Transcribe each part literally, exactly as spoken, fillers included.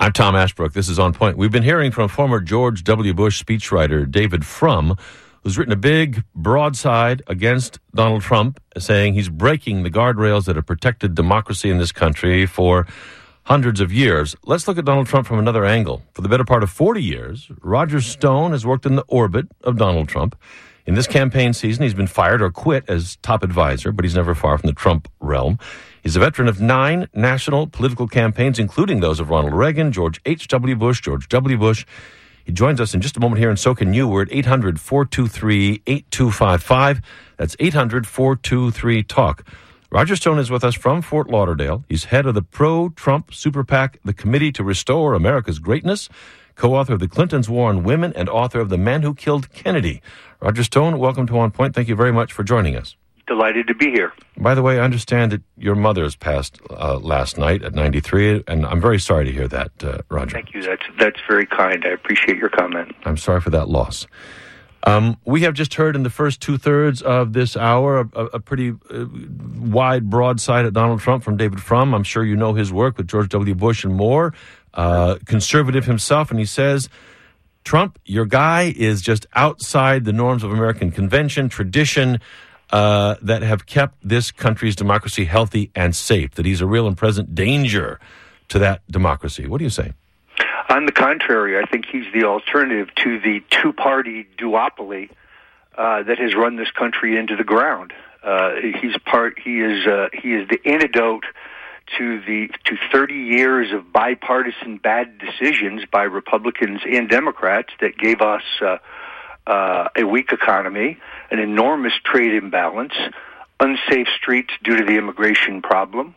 I'm Tom Ashbrook. This is On Point. We've been hearing from former George W. Bush speechwriter David Frum, who's written a big broadside against Donald Trump, saying he's breaking the guardrails that have protected democracy in this country for hundreds of years. Let's look at Donald Trump from another angle. For the better part of forty years, Roger Stone has worked in the orbit of Donald Trump. In this campaign season, he's been fired or quit as top advisor, but he's never far from the Trump realm. He's a veteran of nine national political campaigns, including those of Ronald Reagan, George H W. Bush, George W. Bush. He joins us in just a moment here, and so can you. We're at eight hundred, four two three, eight two five five. That's eight hundred, four two three, TALK. Roger Stone is with us from Fort Lauderdale. He's head of the pro-Trump super PAC, the Committee to Restore America's Greatness, co-author of The Clintons' War on Women, and author of The Man Who Killed Kennedy. Roger Stone, welcome to On Point. Thank you very much for joining us. Delighted to be here. By the way, I understand that your mother's passed uh, last night at ninety-three, and I'm very sorry to hear that, uh, Roger. Thank you. That's that's very kind. I appreciate your comment. I'm sorry for that loss. Um, we have just heard in the first two-thirds of this hour a, a pretty uh, wide broadside at Donald Trump from David Frum. I'm sure you know his work with George W. Bush and more. Uh, conservative himself, and he says, Trump, your guy is just outside the norms of American convention, tradition, uh, that have kept this country's democracy healthy and safe, that he's a real and present danger to that democracy. What do you say? On the contrary, I think he's the alternative to the two-party duopoly uh, that has run this country into the ground. Uh, he's part. He is. Uh, he is the antidote to the to thirty years of bipartisan bad decisions by Republicans and Democrats that gave us uh, uh, a weak economy, an enormous trade imbalance, unsafe streets due to the immigration problem,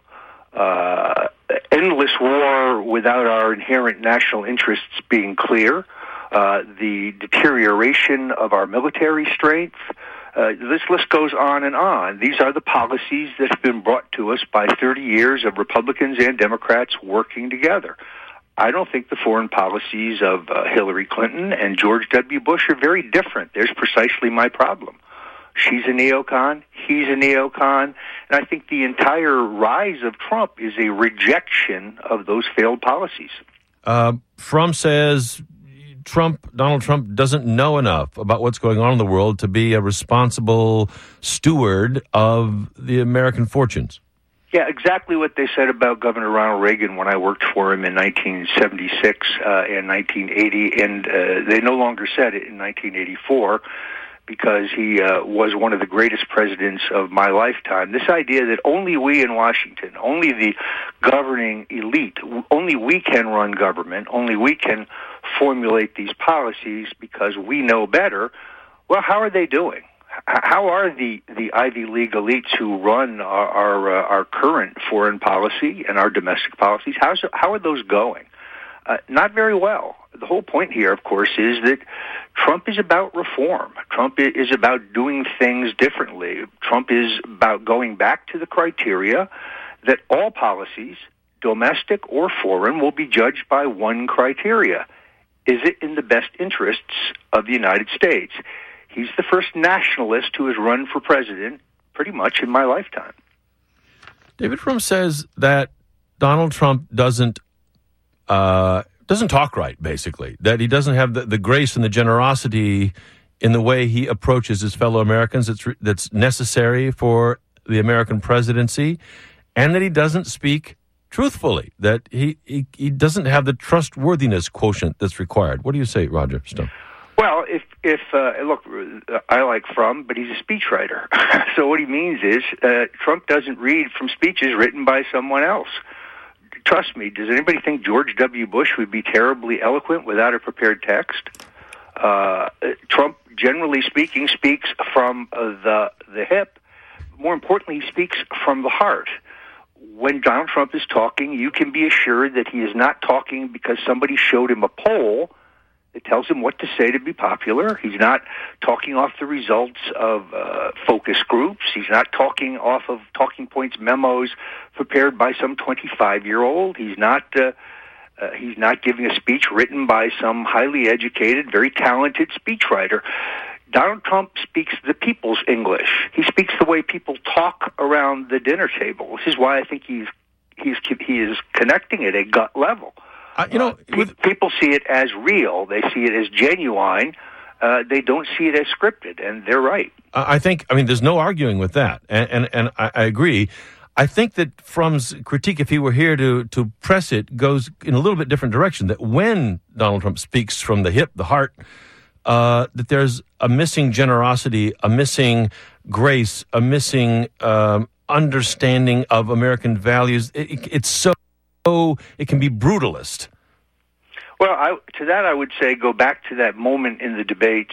uh, endless war without our inherent national interests being clear, uh, the deterioration of our military strength. Uh, this list goes on and on. These are the policies that have been brought to us by thirty years of Republicans and Democrats working together. I don't think the foreign policies of uh, Hillary Clinton and George W. Bush are very different. There's precisely my problem. She's a neocon, he's a neocon, and I think the entire rise of Trump is a rejection of those failed policies. Uh, Frum says Trump, Donald Trump doesn't know enough about what's going on in the world to be a responsible steward of the American fortunes. Yeah, exactly what they said about Governor Ronald Reagan when I worked for him in nineteen seventy-six uh, and nineteen eighty, and uh, they no longer said it in nineteen eighty-four because he uh, was one of the greatest presidents of my lifetime. This idea that only we in Washington, only the governing elite, only we can run government, only we can formulate these policies because we know better. Well, how are they doing? How are the, the Ivy League elites who run our our, uh, our current foreign policy and our domestic policies, how's, how are those going? Uh, not very well. The whole point here, of course, is that Trump is about reform. Trump is about doing things differently. Trump is about going back to the criteria that all policies, domestic or foreign, will be judged by one criteria. Is it in the best interests of the United States? He's the first nationalist who has run for president pretty much in my lifetime. David Frum says that Donald Trump doesn't uh, doesn't talk right, basically, that he doesn't have the, the grace and the generosity in the way he approaches his fellow Americans that's, that's necessary for the American presidency, and that he doesn't speak truthfully, that he, he, he doesn't have the trustworthiness quotient that's required. What do you say, Roger Stone? Well, if, if uh, look, I like Frum, but he's a speechwriter. So what he means is uh, Trump doesn't read from speeches written by someone else. Trust me, does anybody think George W. Bush would be terribly eloquent without a prepared text? Uh, Trump, generally speaking, speaks from uh, the the hip. More importantly, he speaks from the heart. When Donald Trump is talking, you can be assured that he is not talking because somebody showed him a poll that tells him what to say to be popular. He's not talking off the results of uh, focus groups. He's not talking off of talking points memos prepared by some twenty-five-year-old. He's not uh, uh, he's not giving a speech written by some highly educated, very talented speechwriter. Donald Trump speaks the people's English. He speaks the way people talk around the dinner table. This is why I think he's he's he is connecting at a gut level. Uh, you know, uh, with, people see it as real. They see it as genuine. Uh, they don't see it as scripted, and they're right. I think, I mean, there's no arguing with that, and and, and I, I agree. I think that Frum's critique, if he were here to, to press it, goes in a little bit different direction, that when Donald Trump speaks from the hip, the heart, uh, that there's a missing generosity, a missing grace, a missing um, understanding of American values. It, it, it's so, it can be brutalist. Well, I, to that I would say go back to that moment in the debates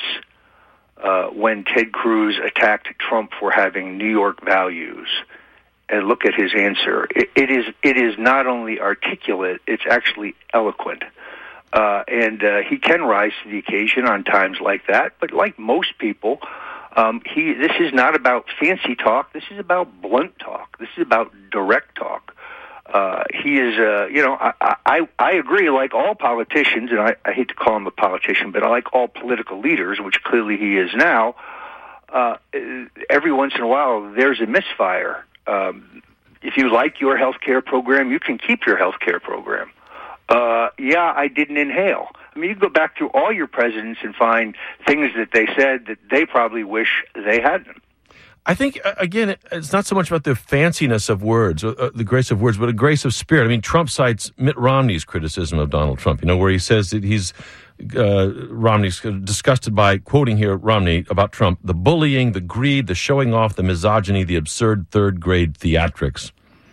uh, when Ted Cruz attacked Trump for having New York values, and look at his answer. It, it is it is not only articulate; it's actually eloquent, uh, and uh, he can rise to the occasion on times like that. But like most people, um, he this is not about fancy talk. This is about blunt talk. This is about direct talk. Uh, he is, uh, you know, I, I I agree. Like all politicians, and I, I hate to call him a politician, but I like all political leaders, which clearly he is now. Uh, every once in a while, there's a misfire. Um, if you like your health care program, you can keep your health care program. Uh, yeah, I didn't inhale. I mean, you go back through all your presidents and find things that they said that they probably wish they hadn't. I think, again, it's not so much about the fanciness of words, uh, the grace of words, but a grace of spirit. I mean, Trump cites Mitt Romney's criticism of Donald Trump, you know, where he says that he's, uh, Romney's disgusted by, quoting here Romney about Trump, the bullying, the greed, the showing off, the misogyny, the absurd third-grade theatrics.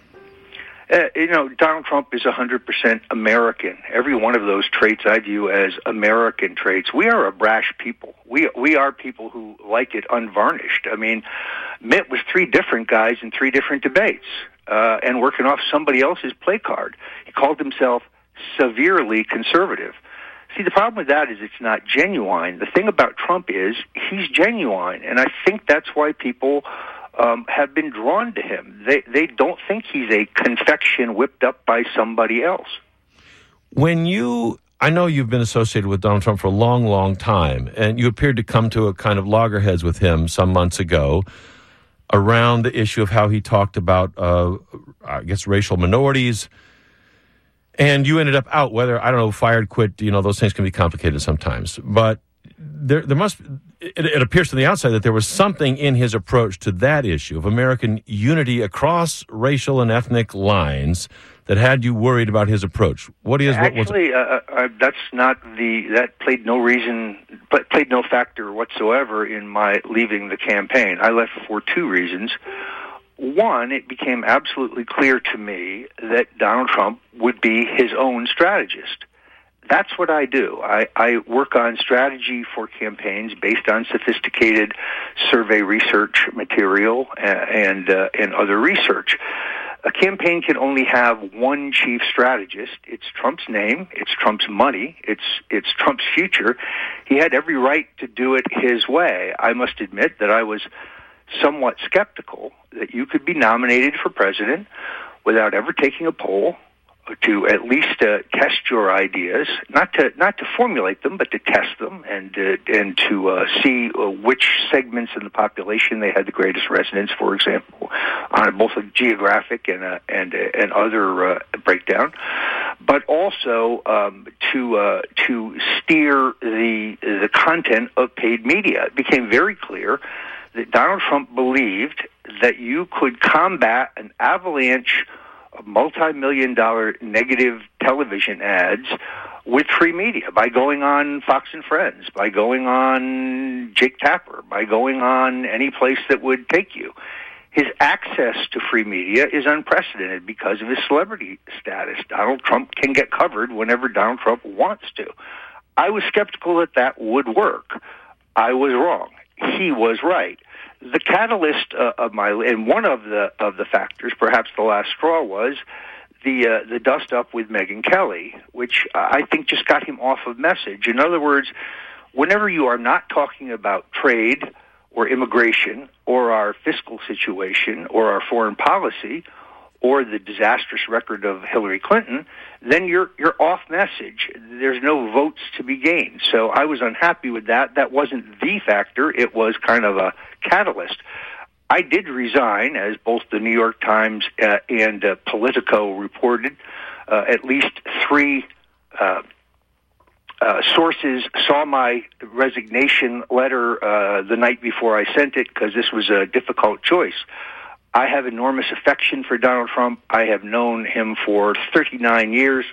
Uh, you know, Donald Trump is one hundred percent American. Every one of those traits I view as American traits. We are a brash people. We we are people who like it unvarnished. I mean, Mitt was three different guys in three different debates uh, and working off somebody else's play card. He called himself severely conservative. See, the problem with that is it's not genuine. The thing about Trump is he's genuine, and I think that's why people Um, have been drawn to him. They they don't think he's a confection whipped up by somebody else. When you, I know you've been associated with Donald Trump for a long, long time, and you appeared to come to a kind of loggerheads with him some months ago around the issue of how he talked about, uh, I guess, racial minorities, and you ended up out, whether, I don't know, fired, quit, you know, those things can be complicated sometimes, but there there must, it, it appears from the outside that there was something in his approach to that issue of American unity across racial and ethnic lines that had you worried about his approach. What is what actually? Was, uh, uh, that's not the that played no reason, but played no factor whatsoever in my leaving the campaign. I left for two reasons. One, it became absolutely clear to me that Donald Trump would be his own strategist. That's what I do. I, I work on strategy for campaigns based on sophisticated survey research material and uh, and other research. A campaign can only have one chief strategist. It's Trump's name. It's Trump's money. It's it's Trump's future. He had every right to do it his way. I must admit that I was somewhat skeptical that you could be nominated for president without ever taking a poll, to at least uh, test your ideas, not to not to formulate them, but to test them and uh, and to uh, see uh, which segments in the population they had the greatest resonance, for example, on both a geographic and a, and a, and other uh, breakdown, but also um, to uh, to steer the the content of paid media. It became very clear that Donald Trump believed that you could combat an avalanche of multi-million dollar negative television ads with free media by going on Fox and Friends, by going on Jake Tapper, by going on any place that would take you. His access to free media is unprecedented because of his celebrity status. Donald Trump can get covered whenever Donald Trump wants to. I was skeptical that that would work. I was wrong. He was right. The catalyst uh, of my and one of the of the factors, perhaps the last straw, was the uh, the dust up with Megyn Kelly, which I think just got him off of message. In other words, whenever you are not talking about trade or immigration or our fiscal situation or our foreign policy or the disastrous record of Hillary Clinton, then you're you're off message. There's no votes to be gained. So I was unhappy with that. That wasn't the factor. It was kind of a catalyst. I did resign, as both the New York Times uh, and uh, Politico reported. Uh, at least three uh, uh, sources saw my resignation letter uh, the night before I sent it because this was a difficult choice. I have enormous affection for Donald Trump. I have known him for thirty-nine years.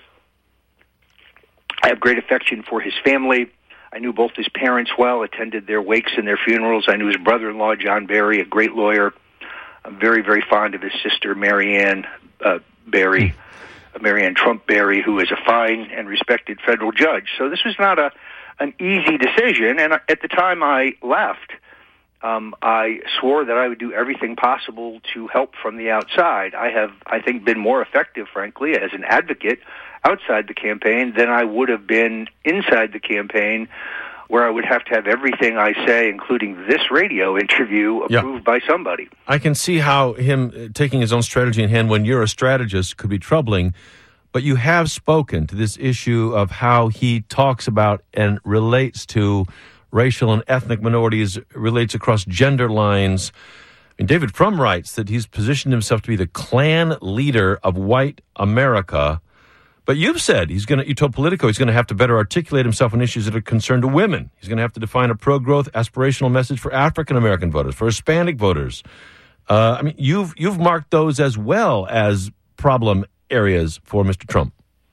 I have great affection for his family. I knew both his parents well, attended their wakes and their funerals. I knew his brother-in-law, John Barry, a great lawyer. I'm very, very fond of his sister, Marianne uh, Barry, uh, Marianne Trump Barry, who is a fine and respected federal judge. So this was not a an easy decision. And at the time I left, um, I swore that I would do everything possible to help from the outside. I have, I think, been more effective, frankly, as an advocate outside the campaign than I would have been inside the campaign, where I would have to have everything I say, including this radio interview, approved yeah. by somebody. I can see how him taking his own strategy in hand when you're a strategist could be troubling, but you have spoken to this issue of how he talks about and relates to racial and ethnic minorities, relates across gender lines. I mean, David Frum writes that he's positioned himself to be the Klan leader of white America. But you've said he's going to, you told Politico he's going to have to better articulate himself on issues that are concerned to women. He's going to have to define a pro-growth aspirational message for African-American voters, for Hispanic voters. Uh, I mean, you've you've marked those as well as problem areas for Mister Trump.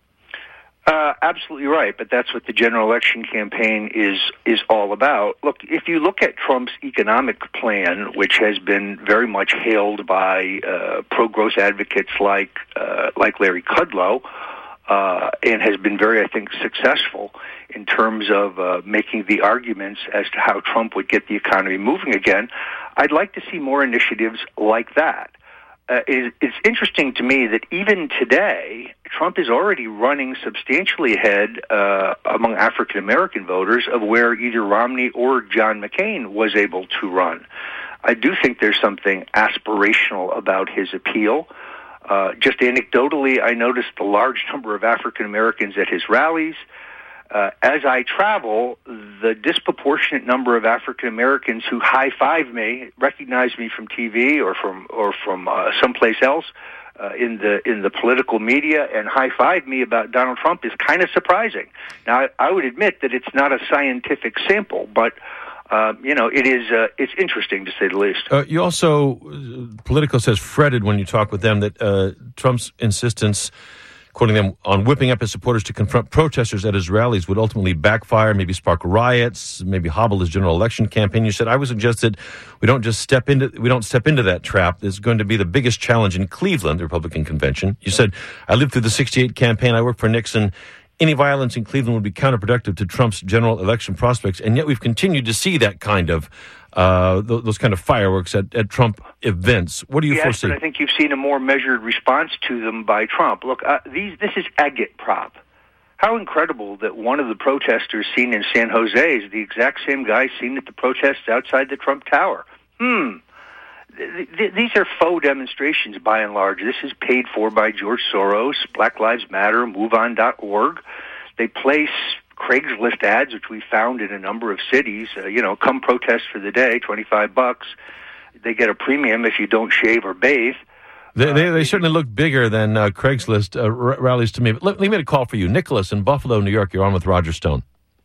Uh, absolutely right, but that's what the general election campaign is is all about. Look, if you look at Trump's economic plan, which has been very much hailed by uh, pro-growth advocates like uh, like Larry Kudlow, Uh, and has been very, I think, successful in terms of uh, making the arguments as to how Trump would get the economy moving again. I'd like to see more initiatives like that. Uh, it, it's interesting to me that even today, Trump is already running substantially ahead uh, among African American voters of where either Romney or John McCain was able to run. I do think there's something aspirational about his appeal. Uh, just anecdotally, I noticed the large number of African Americans at his rallies. Uh, as I travel, the disproportionate number of African Americans who high five me, recognize me from T V or from or from uh, someplace else uh, in the in the political media, and high five me about Donald Trump is kind of surprising. Now, I, I would admit that it's not a scientific sample, but Uh, you know, it is. Uh, it's interesting to say the least. Uh, you also, uh, Politico says, fretted when you talk with them that uh, Trump's insistence, quoting them, on whipping up his supporters to confront protesters at his rallies would ultimately backfire, maybe spark riots, maybe hobble his general election campaign. You said, I would suggest that we don't just step into we don't step into that trap. It's going to be the biggest challenge in Cleveland, the Republican convention. You said, I lived through the sixty-eight campaign. I worked for Nixon. Any violence in Cleveland would be counterproductive to Trump's general election prospects, and yet we've continued to see that kind of uh, th- those kind of fireworks at, at Trump events. What do you yes, foresee? But I think you've seen a more measured response to them by Trump. Look, uh, these this is agitprop. How incredible that one of the protesters seen in San Jose is the exact same guy seen at the protests outside the Trump Tower. Hmm. These are faux demonstrations, by and large. This is paid for by George Soros, Black Lives Matter, move on dot org. They place Craigslist ads, which we found in a number of cities. Uh, you know, come protest for the day, twenty-five bucks. They get a premium if you don't shave or bathe. They, they, they certainly look bigger than uh, Craigslist uh, r- rallies to me. But let, let me make a call for you. Nicholas in Buffalo, New York. You're on with Roger Stone.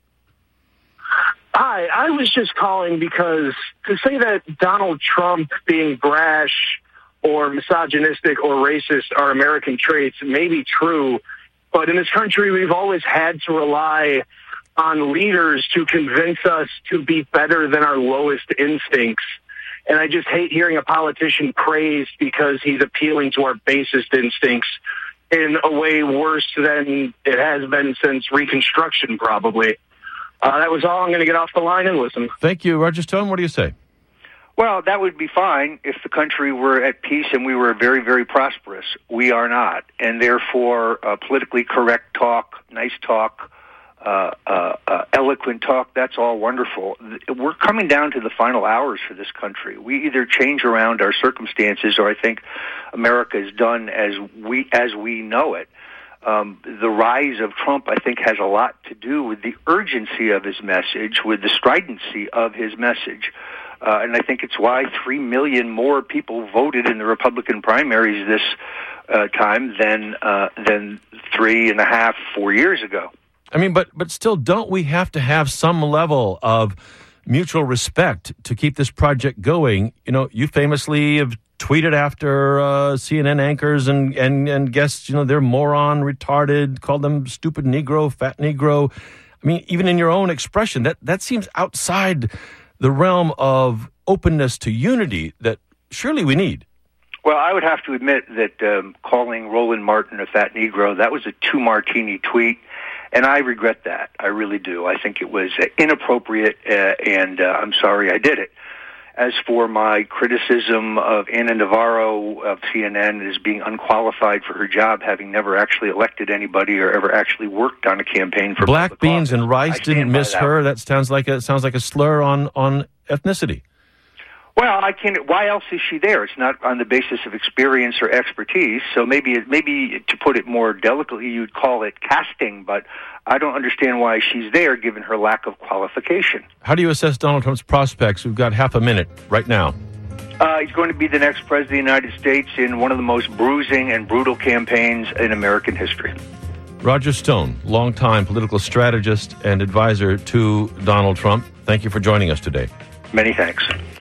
Hi, I was just calling because to say that Donald Trump being brash or misogynistic or racist are American traits may be true, but in this country we've always had to rely on leaders to convince us to be better than our lowest instincts. And I just hate hearing a politician praised because he's appealing to our basest instincts in a way worse than it has been since Reconstruction, probably. Uh, that was all. I'm going to get off the line and listen. Thank you, Roger Stone. What do you say? Well, that would be fine if the country were at peace and we were very, very prosperous. We are not. And therefore, uh, politically correct talk, nice talk, uh, uh, uh, eloquent talk, that's all wonderful. We're coming down to the final hours for this country. We either change around our circumstances, or I think America is done as we as we know it. Um, the rise of Trump, I think, has a lot to do with the urgency of his message, with the stridency of his message. Uh, and I think it's why three million more people voted in the Republican primaries this uh, time than uh, than three and a half, four years ago. I mean, but but still, don't we have to have some level of mutual respect to keep this project going? You know, you famously have tweeted after uh, C N N anchors and, and, and guests, you know, they're moron, retarded, called them stupid Negro, fat Negro. I mean, even in your own expression, that, that seems outside the realm of openness to unity that surely we need. Well, I would have to admit that um, calling Roland Martin a fat Negro, that was a two-martini tweet, and I regret that. I really do. I think it was uh, inappropriate, uh, and uh, I'm sorry I did it. As for my criticism of Ana Navarro of C N N as being unqualified for her job, having never actually elected anybody or ever actually worked on a campaign for black public beans office, and rice didn't miss that her. one. That sounds like a sounds like a slur on on ethnicity. Well, I can't. Why else is she there? It's not on the basis of experience or expertise. So maybe, maybe to put it more delicately, you'd call it casting. But I don't understand why she's there, given her lack of qualification. How do you assess Donald Trump's prospects? We've got half a minute right now. Uh, he's going to be the next president of the United States in one of the most bruising and brutal campaigns in American history. Roger Stone, longtime political strategist and advisor to Donald Trump. Thank you for joining us today. Many thanks.